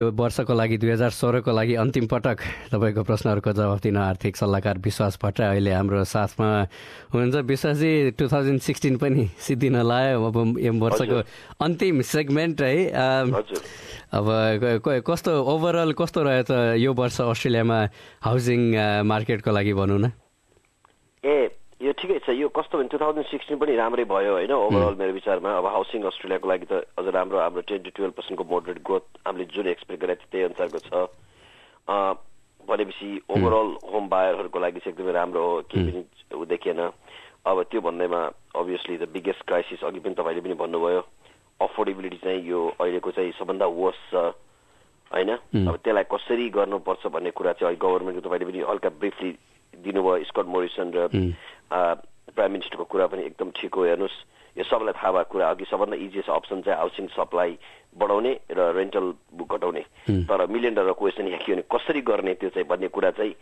यो वर्षको लागि 2016 को लागि अन्तिम पटक तपाईँको प्रश्नहरूको जवाफ दिन आर्थिक सल्लाहकार विश्वास भट्टराई अहिले हाम्रो साथमा हुनुहुन्छ। विश्वासजी 2016 पनि सिद्धिन लाग्यो, अब यो वर्षको अन्तिम सेगमेन्ट है। अब कस्तो ओभरअल कस्तो रह्यो त यो वर्ष अस्ट्रेलियामा हाउसिङ मार्केटको लागि भनौँ न? यो ठिकै छ, यो कस्तो भने 2016 पनि राम्रै भयो होइन ओभरअल मेरो विचारमा। अब हाउसिङ अस्ट्रेलियाको लागि त अझ राम्रो 10 to 12% को मोडरेट ग्रोथ हामीले जुन एक्सपेक्ट गरेको थियो त्यही अनुसारको छ। भनेपछि ओभरअल होम बायरहरूको लागि चाहिँ एकदमै राम्रो हो, केही पनि देखिएन। अब त्यो भन्दैमा अभियसली द बिगेस्ट क्राइसिस अघि पनि तपाईँले पनि भन्नुभयो, अफोर्डेबिलिटी चाहिँ यो अहिलेको चाहिँ सबभन्दा वर्स्ट छ होइन। अब त्यसलाई कसरी गर्नुपर्छ भन्ने कुरा चाहिँ गभर्मेन्टको तपाईँले पनि हल्का ब्रिफली दिनुभयो। स्कट मोरिसन र प्राइम मिनिस्टरको कुरा पनि एकदम ठिक हो। हेर्नुहोस्, यो सबैलाई थाहा भएको कुरा, अघि सबभन्दा इजिएस्ट अप्सन चाहिँ हाउसिङ सप्लाई बढाउने र रेन्टल बुक घटाउने। तर $1 million क्वेसन यहाँ के भने कसरी गर्ने त्यो चाहिँ भन्ने कुरा चाहिँ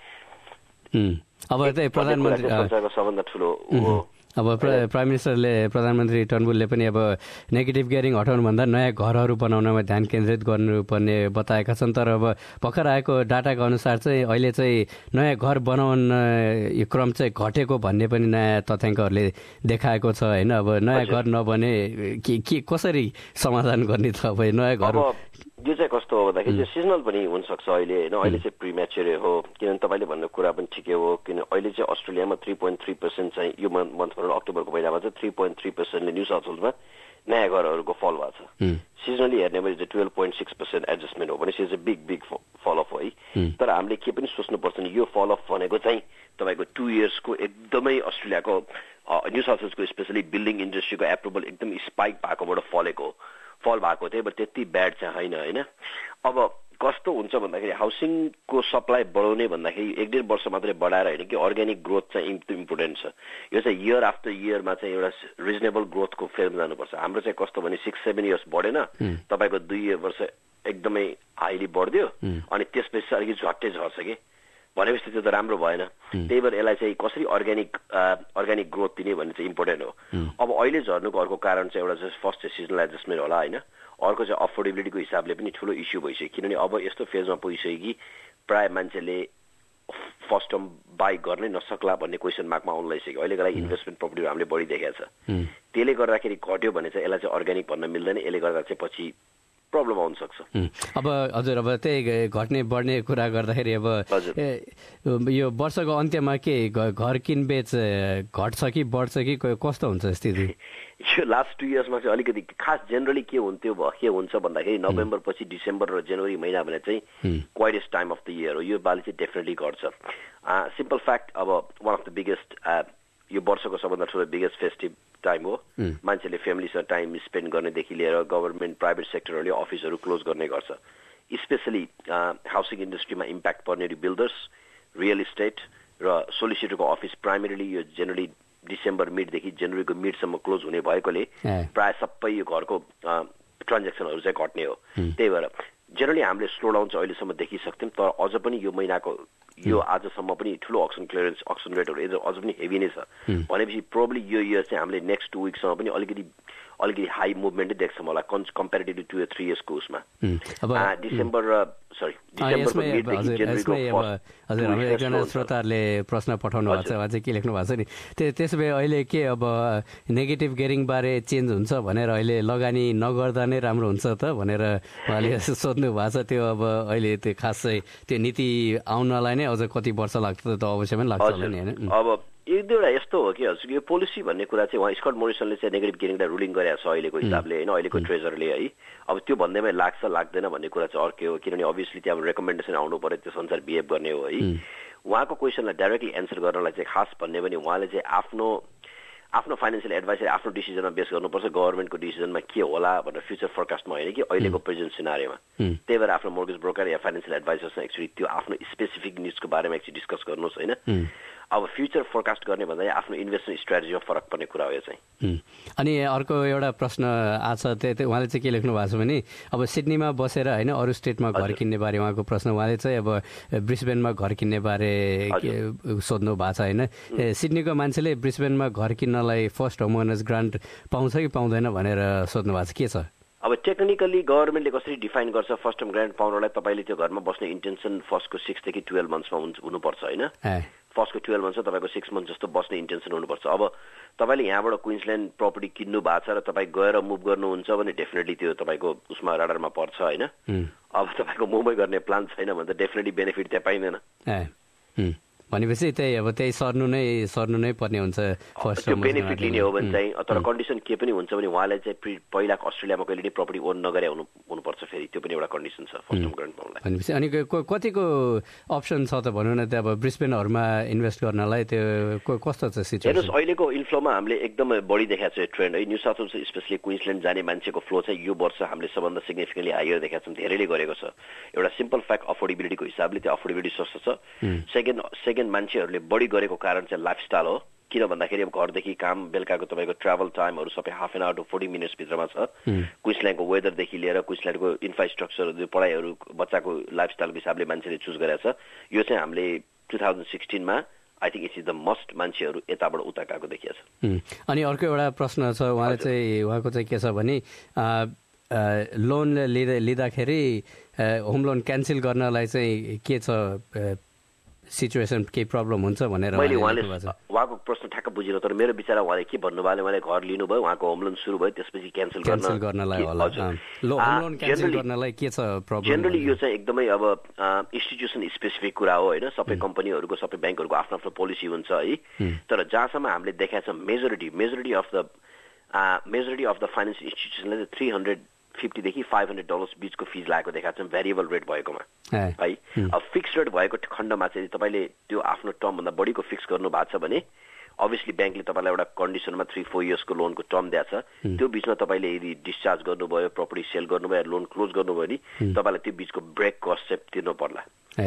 अब प्रधानमन्त्री संसारको सबभन्दा ठुलो हो। अब प्राइम मिनिस्टरले प्रधानमन्त्री टर्नबुलले पनि अब नेगेटिभ गियरिङ हटाउनुभन्दा नयाँ घरहरू बनाउनमा ध्यान केन्द्रित गर्नुपर्ने बताएका छन्। तर अब भर्खर आएको डाटाको अनुसार चाहिँ अहिले चाहिँ नयाँ घर बनाउन यो क्रम चाहिँ घटेको भन्ने पनि नयाँ तथ्याङ्कहरूले देखाएको छ होइन। अब नयाँ घर नबने के कसरी समाधान गर्ने त? अब नयाँ घर यो चाहिँ कस्तो हो भन्दाखेरि सिजनल पनि हुनसक्छ अहिले होइन। अहिले चाहिँ प्रिम्याच्योर हो, किनभने तपाईँले भन्ने कुरा पनि ठिकै हो। किन अहिले चाहिँ अस्ट्रेलियामा 3.3% चाहिँ यो मन्थमा अक्टोबरको महिनामा चाहिँ 3.3%ले न्यू साउथ वेल्समा नयाँ घरहरूको फल भएको छ। सिजनली हेर्ने भने चाहिँ 12.6% एडजस्टमेन्ट हो भने चाहिँ बिग फल अफ हो है। तर हामीले के पनि सोच्नुपर्छ नि, यो फल अफ भनेको चाहिँ तपाईँको 2 yearsको एकदमै अस्ट्रेलियाको न्यू साउथ वेल्सको स्पेसली बिल्डिङ इन्डस्ट्रीको एप्रुभल एकदम स्पाइक भएकोबाट फल भएको थियो, बट त्यति ब्याड चाहिँ होइन होइन। अब कस्तो हुन्छ भन्दाखेरि हाउसिङको सप्लाई बढाउने भन्दाखेरि 1-1.5 वर्ष मात्रै बढाएर होइन कि अर्ग्यानिक ग्रोथ चाहिँ इम्पोर्टेन्ट छ। यो चाहिँ इयर आफ्टर इयरमा चाहिँ एउटा रिजनेबल ग्रोथको फेरमा जानुपर्छ। हाम्रो चाहिँ कस्तो भने 6-7 years बढेन, तपाईँको 2 वर्ष एकदमै हाइली बढ्दियो अनि त्यसपछि अलिकति झट्टै झर्छ कि भनेपछि त्यो त राम्रो भएन। त्यही भएर यसलाई चाहिँ कसरी अर्ग्यानिक ग्रोथ दिने भन्ने चाहिँ इम्पोर्टेन्ट हो। अब अहिले झर्नुको अर्को कारण चाहिँ एउटा चाहिँ फर्स्ट चाहिँ सिजनल एडजस्टमेन्ट होला होइन। अर्को चाहिँ अफोर्डेबिलिटीको हिसाबले पनि ठुलो इस्यु भइसक्यो, किनभने अब यस्तो फेजमा पुगिसक्यो कि प्राय मान्छेले फर्स्ट टर्म बाई गर्नै नसक्ला भन्ने क्वेसन मार्कमा आउन लागिसक्यो। अहिलेको लागि इन्भेस्टमेन्ट प्रपर्टीहरू हामीले बढी देखेको छ। त्यसले गर्दाखेरि घट्यो भने चाहिँ यसलाई चाहिँ अर्ग्यानिक भन्न मिल्दैन, यसले गर्दा चाहिँ पछि प्रब्लम आउन सक्छ। अब हजुर अब त्यही घट्ने बढ्ने कुरा गर्दाखेरि अब यो वर्षको अन्त्यमा के घर किनबेच घट्छ कि बढ्छ कि कस्तो हुन्छ स्थिति? यो लास्ट 2 yearsमा चाहिँ अलिकति खास जेनरली के हुन्छ भन्दाखेरि नोभेम्बर पछि डिसेम्बर र जनवरी महिना भने चाहिँ quietest time of the year हो। यो पालि चाहिँ डेफिनेटली घट्छ। सिम्पल फ्याक्ट, अब वान अफ द बिगेस्ट यो वर्षको सबभन्दा ठुलो बिगेस्ट फेस्टिभ टाइम हो। मान्छेले फ्यामिलीसँग टाइम स्पेन्ड गर्नेदेखि लिएर गभर्मेन्ट प्राइभेट सेक्टरहरूले अफिसहरू क्लोज गर्ने गर्छ। स्पेसली हाउसिङ इन्डस्ट्रीमा इम्प्याक्ट पर्ने बिल्डर्स, रियल इस्टेट र सोलिसिटरको अफिस प्राइमेरीली यो जनरली डिसेम्बर मिडदेखि जनवरीको मिडसम्म क्लोज हुने भएकोले प्राय सबै यो घरको ट्रान्जेक्सनहरू चाहिँ घट्ने हो। त्यही भएर जेनरली हामीले स्लो डाउन चाहिँ अहिलेसम्म देखिसक्थ्यौँ, तर अझ पनि यो महिनाको यो आजसम्म पनि ठुलो अक्सन रेटहरू अझ पनि हेभी नै छ। भनेपछि प्रोब्ली यो इयर चाहिँ हामीले नेक्स्ट 2 weeksसम्म पनि अलिकति हाई मुभमेन्टै देख्छौँ होला कम्पेरिटिभ टु 2 or 3 yearsको उसमा। डिसेम्बर एकजना श्रोताहरूले प्रश्न पठाउनु भएको छ, उहाँ चाहिँ के लेख्नु भएको छ नि, त्यसो भए अहिले के अब नेगेटिभ गियरिङ बारे चेन्ज हुन्छ भनेर अहिले लगानी नगर्दा नै राम्रो हुन्छ त भनेर उहाँले सोध्नु भएको छ। त्यो अब अहिले त्यो खासै त्यो नीति आउनलाई नै अझ कति वर्ष लाग्छ त अवश्य पनि लाग्छ होला नि होइन। अब एक दुईवटा यस्तो हो कि हजुर यो पोलिसी भन्ने कुरा चाहिँ उहाँ स्कट मोरिसनले चाहिँ नेगेटिभ गियरिङलाई रुलिङ गरेको छ अहिलेको हिसाबले होइन, अहिलेको ट्रेजरले है। अब त्यो भन्दैमा लाग्छ लाग्दैन भन्ने कुरा चाहिँ अर्कै हो, किनभने अभियसली त्यहाँ रेकमेन्डेसन आउनु पर्यो, त्यो अनुसार बिहेभ गर्ने हो है। उहाँको क्वेसनलाई डाइरेक्टली एन्सर गर्नलाई चाहिँ खास भन्ने भने उहाँले चाहिँ आफ्नो फाइनेन्सियल एडभाइसर आफ्नो डिसिजनमा बेस गर्नुपर्छ, गभर्मेन्टको डिसिजनमा के होला भनेर फ्युचर फोरकास्टमा होइन कि अहिलेको प्रेजेन्ट सिनारीमा। त्यही भएर आफ्नो मोर्गेज ब्रोकर या फाइनेन्सियल एडभाइजर्समा एक्चुअली त्यो आफ्नो स्पेसिफिक निड्सको बारेमा एकचोटि डिस्कस गर्नुहोस् होइन। अब फ्युचर फोरकास्ट गर्ने भन्दा आफ्नो इन्भेस्टमेन्ट स्ट्राटेजीमा फरक पर्ने कुरा हो यो चाहिँ। अनि अर्को एउटा प्रश्न आछ, त्यो उहाँले चाहिँ के लेख्नु भएको छ भने अब सिडनीमा बसेर होइन अरू स्टेटमा घर किन्ने बारे उहाँको प्रश्न, उहाँले चाहिँ अब ब्रिस्बेनमा घर किन्ने बारे सोध्नु भएको छ होइन। सिडनीको मान्छेले ब्रिस्बेनमा घर किन्नलाई फर्स्ट होम ओनर्स ग्रान्ट पाउँछ कि पाउँदैन भनेर सोध्नु भएको छ, के छ? अब टेक्निकली गभर्मेन्टले कसरी डिफाइन गर्छ फर्स्ट टाइम ग्रान्ट पाउनलाई तपाईँले त्यो घरमा बस्ने इन्टेन्सन फर्स्टको 6 देखि 12 मन्थ्समा हुनुपर्छ होइन फर्स्टको 12 मन्थ्स तपाईँको 6 मन्थ जस्तो बस्ने इन्टेन्सन हुनुपर्छ अब तपाईँले यहाँबाट क्विन्सल्यान्ड प्रपर्टी किन्नु भएको छ र तपाईँ गएर मुभ गर्नुहुन्छ भने डेफिनेटली त्यो तपाईँको उसमा राडारमा पर्छ होइन अब तपाईँको मुभै गर्ने प्लान छैन भने त डेफिनेटली बेनिफिट त्यहाँ पाइँदैन भनेपछि त्यही सर्नु नै पर्ने हुन्छ त्यो बेनिफिट लिने हो भने चाहिँ तर कन्डिसन के पनि हुन्छ भने उहाँले चाहिँ पहिला अस्ट्रेलियामा कहिले पनि प्रपर्टी ओन नगरे हुनुपर्छ फेरि त्यो पनि एउटा कन्डिसन छ फर्स्ट टाइम ग्रान्ट पाउनलाई भनेपछि अनि कतिको अप्सन छ त भनौँ न त्यो अब ब्रिस्बेनहरूमा इन्भेस्ट गर्नलाई त्यो कस्तो छ सिचुएसन हेर्नुहोस् अहिलेको इन्फ्लोमा हामीले एकदमै बढी देखाएको छ ट्रेन्ड है New South Wales specially Queensland जाने मान्छेको फ्लो चाहिँ यो वर्ष हामीले सबभन्दा सिग्निफिकेन्टली हायर देखाएको छौँ धेरैले गरेको छ एउटा सिम्पल फ्याक्ट अफोर्डेबिलिटीको हिसाबले त्यो अफोर्डेबिलिटी सस्तो छ सेकेन्ड मान्छेहरूले बढी गरेको कारण चाहिँ लाइफस्टाइल हो किन भन्दाखेरि अब घरदेखि काम बेलुकाको तपाईँको ट्राभल टाइमहरू सबै half an hour to 40 minutes भित्रमा छ क्विन्सल्यान्डको वेदरदेखि लिएर क्विन्सल्यान्डको इन्फ्रास्ट्रक्चर पढाइहरू बच्चाको लाइफस्टाइलको हिसाबले मान्छेले चुज गरेको छ यो चाहिँ हामीले 2016 I think it is the most मान्छेहरू यताबाट उता गएको देखिएको छ अनि अर्को एउटा प्रश्न छ उहाँको चाहिँ के छ भने लोन लिँदाखेरि होम लोन क्यान्सल गर्नलाई चाहिँ के छ सिचुएसन केही प्रब्लम हुन्छ भनेर मैले उहाँको प्रश्न ठ्याक्क बुझिनँ तर मेरो विचार उहाँले के भन्नुभयो उहाँले घर लिनुभयो उहाँको होम लोन सुरु भयो त्यसपछि क्यान्सल गर्नलाई होला होम लोन क्यान्सल गर्नलाई के छ प्रब्लम जेनरली यो चाहिँ एकदमै अब इन्स्टिट्युसन स्पेसिफिक कुरा हो होइन सबै कम्पनीहरूको सबै ब्याङ्कहरूको आफ्नो आफ्नो पोलिसी हुन्छ है तर जहाँसम्म हामीले देखाएको छ मेजोरिटी अफ द फाइनेन्सियल इन्स्टिट्युसनले 350 देखि $500 बीचको फिज लागेको देखाएको छ भेरिएबल रेट भएकोमा है अब फिक्स रेट भएको खण्डमा चाहिँ तपाईँले त्यो आफ्नो टर्मभन्दा बढीको फिक्स गर्नु भएको छ भने अभियसली ब्याङ्कले तपाईँलाई एउटा कन्डिसनमा 3-4 इयर्सको लोनको टर्म दिएको छ त्यो बिचमा तपाईँले यदि डिस्चार्ज गर्नुभयो प्रपर्टी सेल गर्नुभयो लोन क्लोज गर्नुभयो भने तपाईँलाई त्यो बिचको ब्रेक कस्ट चाहिँ तिर्नु पर्ला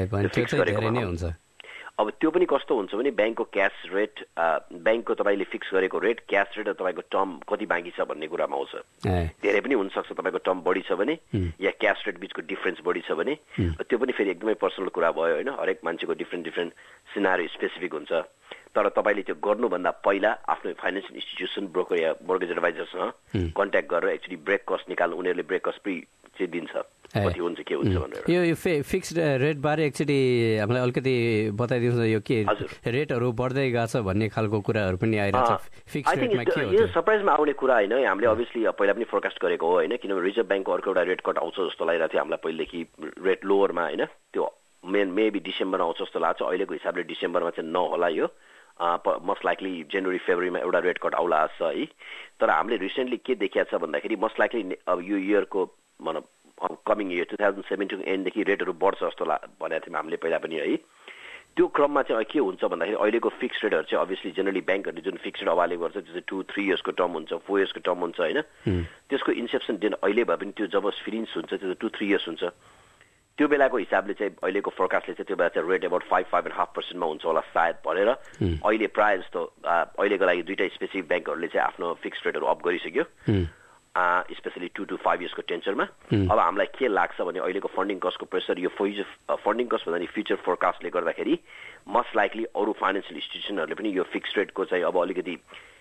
अब त्यो पनि कस्तो हुन्छ भने ब्याङ्कको क्यास रेट ब्याङ्कको तपाईँले फिक्स गरेको रेट क्यास रेट र तपाईँको टर्म कति बाँकी छ भन्ने कुरामा आउँछ धेरै पनि हुनसक्छ तपाईँको टर्म बढी छ भने या क्यास रेट बिचको डिफ्रेन्स बढी छ भने त्यो पनि फेरि एकदमै पर्सनल कुरा भयो होइन हरेक मान्छेको डिफ्रेन्ट सिनारी स्पेसिफिक हुन्छ तर तपाईँले त्यो गर्नुभन्दा पहिला आफ्नो फाइनेन्सियल इन्स्टिट्युसन ब्रोकर या मोर्गेज एडभाइजरसँग कन्ट्याक्ट गरेर एक्चुअली ब्रेक कस्ट निकाल्नु उनीहरूले ब्रेक कस्ट फ्री चाहिँ दिन्छ कति हुन्छ के हुन्छ भनेर यो फिक्स्ड रेट बारे एक्चुअली हामीलाई अलिकति बताइदिनुहोस् यो के रेटहरू बढ्दै गएको छ भन्ने खालको कुराहरू पनि आइरहेको छ फिक्स्ड रेटमा के हो यो सरप्राइजमा आउने कुरा होइन हामीले अभियसली पहिला पनि फोरकास्ट गरेको हो होइन किनभने रिजर्भ ब्याङ्कको अर्को एउटा रेट कट आउँछ जस्तो लागिरहेको थियो हामीलाई पहिलेदेखि रेट लोवरमा होइन त्यो मेबी डिसेम्बरमा आउँछ जस्तो लाग्छ अहिलेको हिसाबले डिसेम्बरमा चाहिँ नहोला यो मोस्ट लाइकली जनवरी फेब्रुअरीमा एउटा रेट कट आउला छ है तर हामीले रिसेन्टली के देखिएको छ भन्दाखेरि मोस्ट लाइकली अब यो इयरको भनौँ कमिङ इयर 2017 एन्डदेखि रेटहरू बढ्छ जस्तो भनेको थियौँ हामीले पहिला पनि है त्यो क्रममा चाहिँ के हुन्छ भन्दाखेरि अहिलेको फिक्स रेटहरू चाहिँ अभियसली जेनरली ब्याङ्कहरूले जुन फिक्स रेट अभाइलेबल गर्छ त्यो चाहिँ 2-3 इयर्सको टर्म हुन्छ 4 इयर्सको टर्म हुन्छ होइन त्यसको इन्सेप्सन डेट अहिले भए पनि त्यो जब फिनिस हुन्छ त्यो 2-3 इयर्स हुन्छ त्यो बेलाको हिसाबले चाहिँ अहिलेको फोरकास्टले चाहिँ त्यो बेला चाहिँ रेट अबाउट 5-5.5% हुन्छ होला सायद भनेर अहिले प्रायः जस्तो अहिलेको लागि दुईटा स्पेसिफिक ब्याङ्कहरूले चाहिँ आफ्नो फिक्स रेटहरू अप गरिसक्यो स्पेसली 2 to 5 इयर्सको टेन्सरमा अब हामीलाई के लाग्छ भने अहिलेको फन्डिङ कस्टको प्रेसर यो फन्डिङ कस्ट भन्दा नि फ्युचर फोरकास्टले गर्दाखेरि मोस्ट लाइकली अरू फाइनेन्सियल इन्स्टिट्युसनहरूले पनि यो फिक्स रेटको चाहिँ अब अलिकति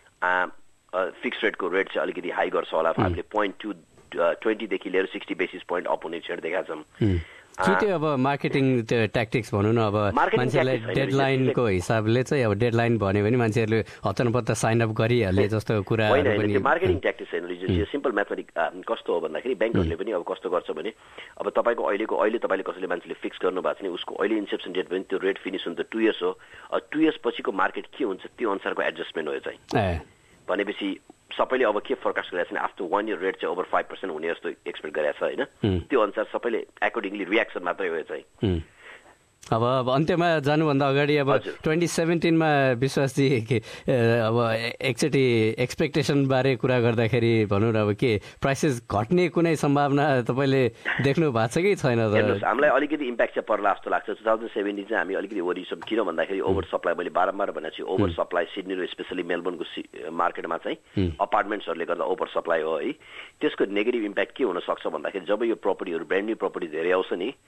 फिक्स रेटको रेट चाहिँ अलिकति हाई गर्छ होला हामीले 0.20 देखि लिएर 60 बेसिस पोइन्ट अप हुने छेड देखाएको छौँ कि त्यो अब मार्केटिङ ट्याक्टिक्स भनौँ न अब मान्छेलाई डेडलाइनको हिसाबले चाहिँ अब डेडलाइन भन्यो भने मान्छेहरूले हतनपत्त साइन अप गरिहाल्ने जस्तो कुरा मार्केटिङ ट्याक्टिक्स होइन सिम्पल म्याथमेटिक कस्तो हो भन्दाखेरि ब्याङ्कहरूले पनि अब कस्तो गर्छ भने अब तपाईँको अहिले तपाईँले कसैले मान्छेले फिक्स गर्नु भएको छ भने उसको अहिले इन्सेप्सन डेट भने त्यो रेट फिनिस हुन त 2 इयर्स हो 2 इयर्स पछिको मार्केट के हुन्छ त्यो अनुसारको एडजस्टमेन्ट हो चाहिँ भनेपछि सबैले अब के फोरकास्ट गरेको छ भने आफ्टर 1 इयर रेट चाहिँ ओभर 5% हुने जस्तो एक्सपेक्ट गरेको छ होइन त्यो अनुसार सबैले एकर्डिङली रियाक्सन मात्रै हो चाहिँ अब अन्त्यमा जानुभन्दा अगाडि अब 2017मा विश्वासजी अब एकचोटि एक्सपेक्टेसन बारे कुरा गर्दाखेरि भनौँ न अब के प्राइसेस घट्ने कुनै सम्भावना तपाईँले देख्नु भएको छ कि छैन त हामीलाई अलिकति इम्प्याक्ट चाहिँ पर्ला जस्तो लाग्छ 2017 चाहिँ हामी अलिकति वरिसम किन भन्दाखेरि ओभर सप्लाई मैले बारम्बार भनेको छु ओभर सप्लाई सिडनी र स्पेसली मेलबर्नको मार्केटमा चाहिँ अपार्टमेन्ट्सहरूले गर्दा ओभर सप्लाई हो है त्यसको नेगेटिभ इम्प्याक्ट के हुन सक्छ भन्दाखेरि जब यो प्रपर्टीहरू ब्रान्ड न्यू प्रपर्टी धेरै आउँछ नि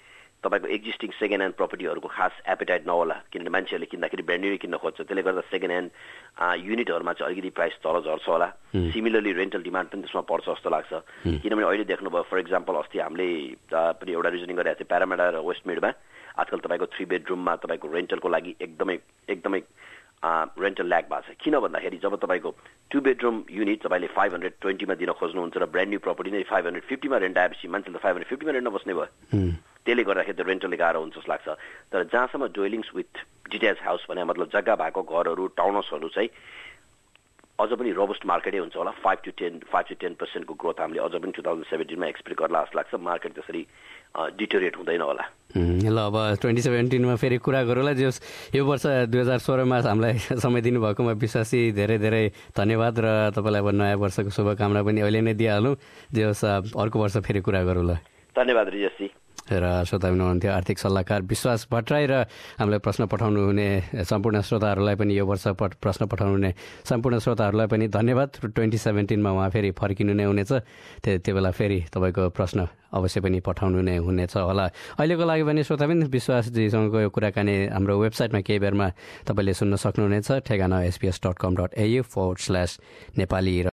तपाईँको एक्जिस्टिङ सेकेन्ड ह्यान्ड प्रपर्टीहरूको खास एपेटाइट नहोला, किनभने मान्छेहरूले किन्दाखेरि ब्रान्ड न्यू किन्न खोज्छ, त्यसले गर्दा सेकेन्ड ह्यान्ड युनिटहरूमा चाहिँ अलिकति प्राइस तल झर्छ होला। सिमिलरली रेन्टल डिमान्ड पनि त्यसमा पर्छ जस्तो लाग्छ, किनभने अहिले देख्नुभयो फर इक्जाम्पल अस्ति हामीले पनि एउटा रिजनिङ गरेको थियो प्यारामेडा र वेस्टमिडमा आजकल तपाईँको 3 बेडरुममा तपाईँको रेन्टलको लागि एकदमै रेन्टल ल्याग भएको छ। किन भन्दाखेरि जब तपाईँको 2 बेडरुम युनिट तपाईँले 520 मा दिन खोज्नुहुन्छ र ब्रान्ड न्यू प्रपर्टी नै 550 मा रेन्ट आएपछि मान्छेले 550 मा रेन्ट नबस्ने भयो, त्यसले गर्दाखेरि त रेन्टलले गाह्रो हुन्छ जस्तो लाग्छ। तर जहाँसम्म डोइलिङ्स विथ डिट्याच हाउस भने मतलब जग्गा भएको घरहरू टाउन हाउसहरू चाहिँ अझ पनि रोबस्ट मार्केटै हुन्छ होला। 5 to 10% को ग्रोथ हामीले अझ पनि 2017 मा एक्सपेक्ट गर्ला जस्तो लाग्छ। मार्केट त्यसरी डिटोरिएट हुँदैन होला। ल अब 2017 मा फेरि कुरा गरौँला। जे यो वर्ष 2016 मा हामीलाई समय दिनुभएकोमा विश्वासी धेरै धेरै धन्यवाद र तपाईँलाई अब नयाँ वर्षको शुभकामना पनि अहिले नै दिइहालौँ। जे होस् अर्को वर्ष फेरि कुरा गरौँला। धन्यवाद रिजेशजी। र श्रोता हुनुहुन्थ्यो आर्थिक सल्लाहकार विश्वास भट्टराई र हामीलाई प्रश्न पठाउनु हुने सम्पूर्ण श्रोताहरूलाई पनि यो वर्ष प्रश्न पठाउनु हुने सम्पूर्ण श्रोताहरूलाई पनि धन्यवाद। 2017 मा उहाँ फेरि फर्किनु नै हुनेछ, त्यो बेला फेरि तपाईँको प्रश्न अवश्य पनि पठाउनु नै हुनेछ होला। अहिलेको लागि पनि श्रोता पनि विश्वासजीसँगको यो कुराकानी हाम्रो वेबसाइटमा केही बेरमा तपाईँले सुन्न सक्नुहुनेछ। ठेगाना sbs.com.au/नेपाली।